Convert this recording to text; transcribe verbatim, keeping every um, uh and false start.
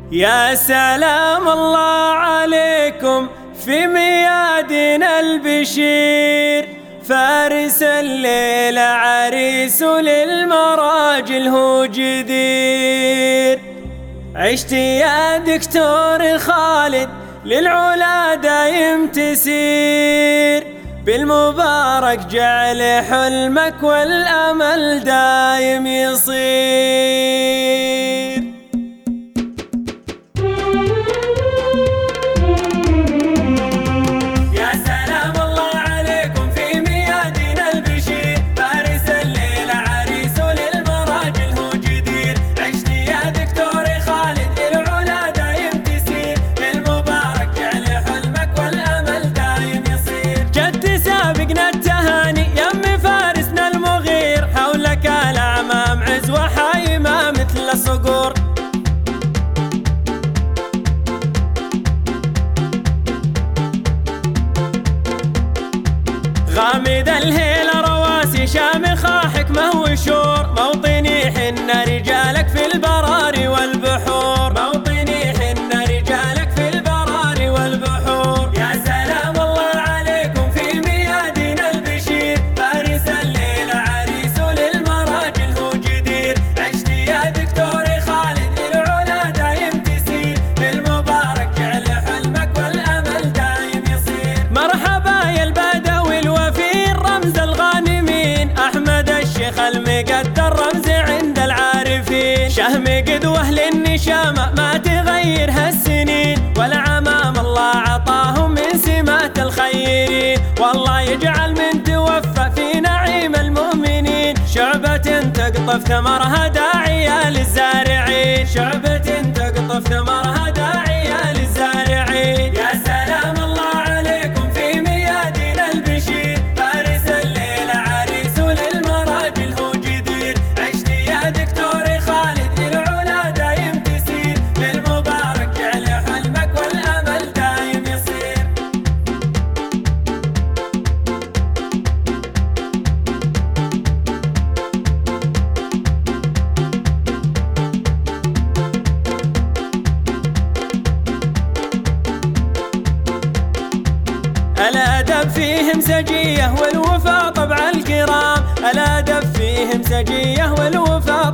يا سلام الله عليكم في ميادين البشير، فارس الليل عريس للمراجل هو جدير. عشت يا دكتور خالد للعلا دايم تسير، بالمبارك جعل حلمك والأمل دايم يصير. الصقور غامد الهيل رواسي شامخة حكمة وشور، موطني حن رجالك في البراري والبحور، موطني حن رجالك في البراري والبحور. يا سلام الله عليكم في ميادين البشير، فارس الليل عريس للمراجل هو جدير. عشت يا دكتور خالد للعلا دايم تسير، بالمبارك جعل حلمك والأمل دايم يصير. مرحبا يا البدوي الوفير رمز الغانمين، أحمد الشيخ المقدر رمز عند العارفين، شهم قدوة للنشامة ما تغير هالسنين، والعمام الله عطاهم من سمات الخيرين، والله يجعل من توفى في نعيم المؤمنين، شعبة تقطف ثمرها داعية للزارعين، شعبة تقطف ثمرها داعية للزارعين. يا سلام الله عليكم في ميادين البشير، فارس الليل عريس للمراجل هو جدير. عشت يا دكتور خالد للعلا دايم تسير، بالمبارك جعل حلمك والأمل دايم يصير. الأدب فيهم سجية والوفا طبع الكرام، الأدب فيهم سجية والوفا